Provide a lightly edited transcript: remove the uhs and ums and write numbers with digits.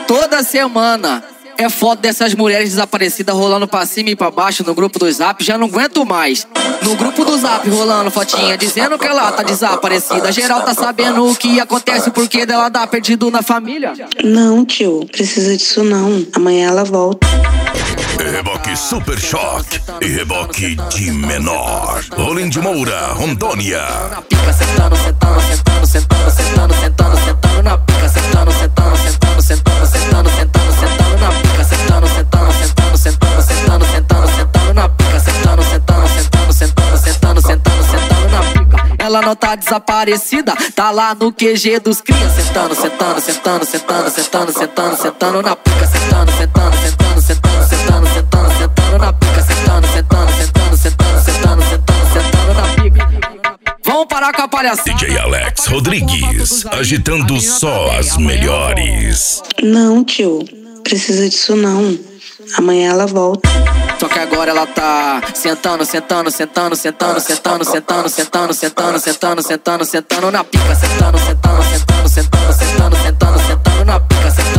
Toda semana é foto dessas mulheres desaparecidas rolando pra cima e pra baixo no grupo do Zap. Já não aguento mais. No grupo do Zap rolando fotinha dizendo que ela tá desaparecida. Geral tá sabendo o que acontece, porque dela dá perdido na família. Não, tio, precisa disso não. Amanhã ela volta. Reboque Super Choque e reboque de menor. Rolim de Moura, Rondônia. Na pica, sentando, sentando, sentando, sentando, sentando, sentando, sentando na pica, sentando, sentando, sentando, sentando, sentando, sentando, sentando na pica, sentando, sentando, sentando, sentando, sentando, sentando, sentando na pica, sentando, sentando, sentando, sentando, sentando, sentando, sentando na pica. Ela não tá desaparecida, tá lá no QG dos cria, sentando, sentando, sentando, sentando, sentando, sentando, sentando na pica, sentando, sentando, sentando, sentando, sentando, sentando, sentando na pica, sentando, sentando, sentando, sentando, sentando, sentando, sentando na pica. Vamos parar com a palhaçada. DJ Alex Rodrigues, agitando só as melhores. Não, tio, precisa disso não. Amanhã ela volta. Só que agora ela tá sentando, sentando, sentando, sentando, sentando, sentando, sentando, sentando, sentando, sentando, sentando na pica, sentando, sentando, sentando, sentando, sentando, sentando, sentando na pica, sentando.